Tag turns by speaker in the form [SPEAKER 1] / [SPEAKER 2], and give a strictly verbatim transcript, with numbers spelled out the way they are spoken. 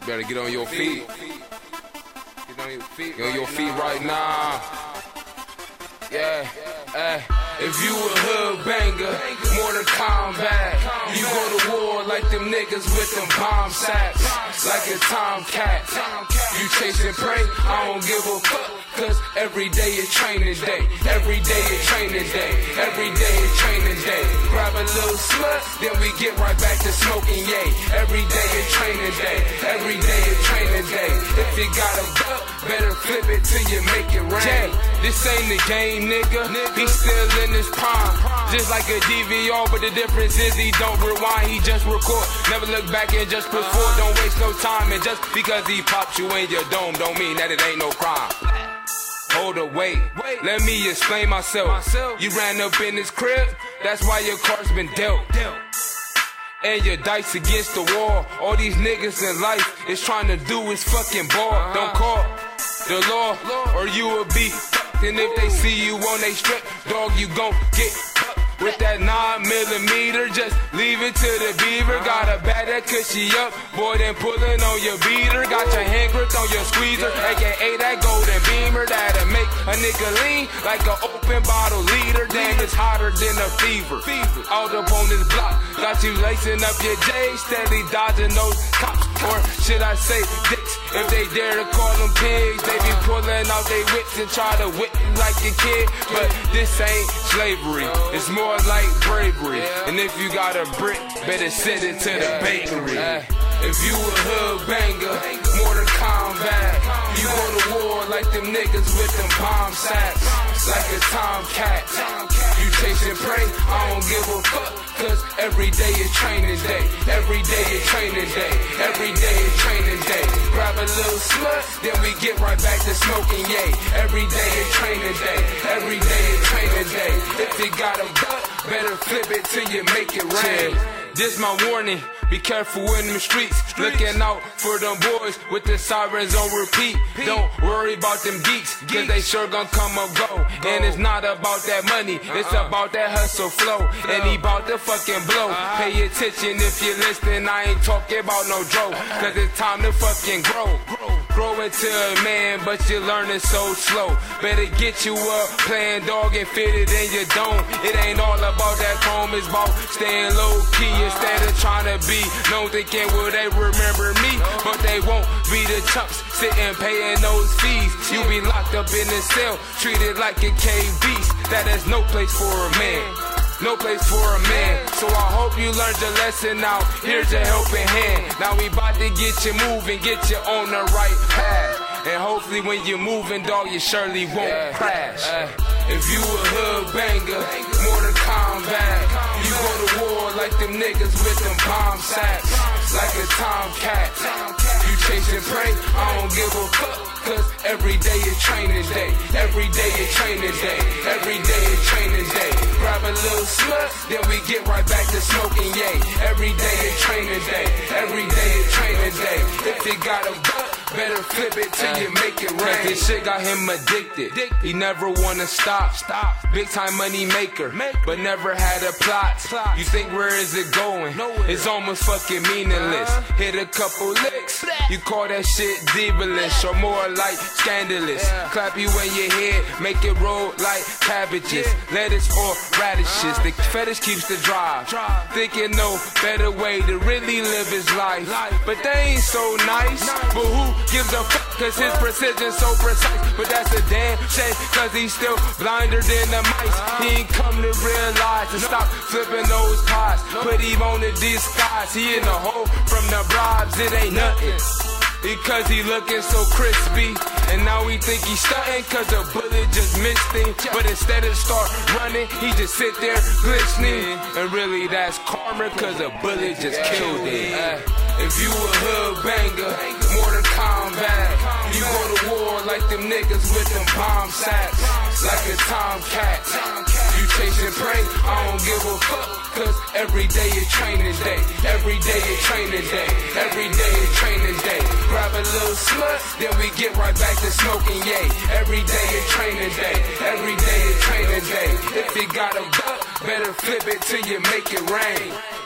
[SPEAKER 1] Better get on your feet. Get on your feet. Get on your feet right now. Yeah, hey. If you a hood banger, Mortal Kombat, you go to war like them niggas with them bomb sacks, like a tomcat. You chasing prey, I don't give a fuck, cause every day is training day. Every day is training day. Every day is training day. Grab a little slut, then we get right back to smoking, yay. Every day is training day. Every day is training day. If you got a buck, better flip it till you make it rain. This ain't the game, nigga. He still in his prime, just like a D V R, but the difference is he don't rewind, he just record. Never look back and just push forward. Don't waste no time, and just because he pops you in your dome don't mean that it ain't no crime. Hold up, wait, let me explain myself. You ran up in this crib, that's why your card's been dealt. And your dice against the wall. All these niggas in life is trying to do is fucking ball. Don't call the law, or you will be fucked. And if they see you on they strip, dog, you gon' get fucked. With that nine millimeter, just leave it to the beaver. Got a bad that cushy up, boy, then pulling on your beater. Got your hand gripped on your squeezer, aka that golden beamer that'll make a nigga lean like an open bottle leader. Damn, it's hotter than a fever. Out up on this block, got you lacing up your J's, steady dodging those cops, or should I say dicks? If they dare to call them pigs, they be pulling out they whips and try to whip you like a kid. But this ain't slavery, it's more like bravery. And if you got a brick, better send it to the bakery. If you a hood banger, Mortal Kombat, you go to war like them niggas with them bomb sacks, like a tomcat. You chasing prey, I don't give a fuck, cause every day is training day. Every day is training day. Every day is training day. Grab a little slut, then we get right back to smoking, yay. Every day is training day. Every day is training day. If you got a buck, better flip it till you make it rain. This my warning, be careful in them streets. Looking out for them boys with the sirens on repeat. Don't worry about them geeks, cause they sure gon' come or go. And it's not about that money, it's about that hustle flow. And he bout to fucking blow. Pay attention if you're listening, I ain't talking about no dro, cause it's time to fucking grow. Grow into a man, but you're learning so slow. Better get you up, playing dog and fit it in your dome. It ain't all about that chrome, it's about staying low key instead of trying to be known. Thinking will they remember me, but they won't be the chumps sitting paying those fees. You be locked up in a cell, treated like a cave beast. That is no place for a man. No place for a man. So I hope you learned your lesson now. Here's a helping hand. Now we about to get you moving, get you on the right path. And hopefully when you're moving, dog, you surely won't yeah, crash. Uh, if you a hood banger, Mortal Kombat, you go to war like them niggas with them bomb sacks, like a tomcat. You chasing prey, I don't give a fuck, cause every day is training day. Every day is training day. Every day is training day. Grab a little slut, then we get right back to smoking, yay. Every day is training day. Every day is training day. If you got a buck, better flip it till you make it rain. This shit got him addicted. He never wanna stop. Stop. Big time money maker, but never had a plot. You think where is it going? It's almost fucking meaningless. Hit a couple licks, you call that shit devilish, or more like scandalous. Clap you in your head, make it roll like cabbages, lettuce or radishes. The fetish keeps the drive, thinking no better way to really live his life. But they ain't so nice. But who gives a fuck, cause his precision's so precise. But that's a damn shame, cause he's still blinder than the mice. He ain't come to realize to stop flipping those pies. Put him on the disguise, he in the hole from the bribes, it ain't nothing. Because he looking so crispy, and now we think he's stunting cause a bullet just missed him. But instead of start running, he just sit there glistening. And really that's karma, cause a bullet just killed him. uh, If you a hood banger, Mortal Kombat, you go to war like them niggas with them bomb sacks, like a tomcat. You chasing prey, I don't give a fuck, cause every day is training day. Every day is training day. Every day is training day. Grab a little slut, then we get right back to smoking, yay. Every day is training day. Every day is training day. If you got a buck, better flip it till you make it rain.